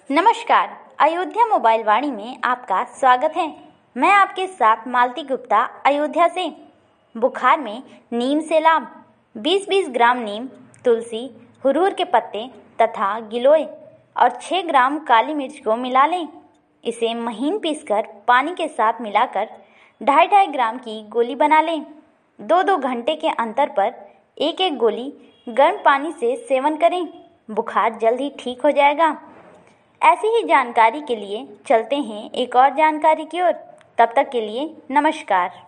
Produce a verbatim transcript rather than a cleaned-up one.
नमस्कार, अयोध्या मोबाइल वाणी में आपका स्वागत है। मैं आपके साथ मालती गुप्ता अयोध्या से। बुखार में नीम से लाभ। बीस बीस ग्राम नीम, तुलसी, हुरहुर के पत्ते तथा गिलोय और छह ग्राम काली मिर्च को मिला लें। इसे महीन पीसकर पानी के साथ मिलाकर ढाई ढाई ग्राम की गोली बना लें। दो दो घंटे के अंतर पर एक एक गोली गर्म पानी से सेवन करें। बुखार जल्द ही ठीक हो जाएगा। ऐसी ही जानकारी के लिए चलते हैं एक और जानकारी की ओर। तब तक के लिए नमस्कार।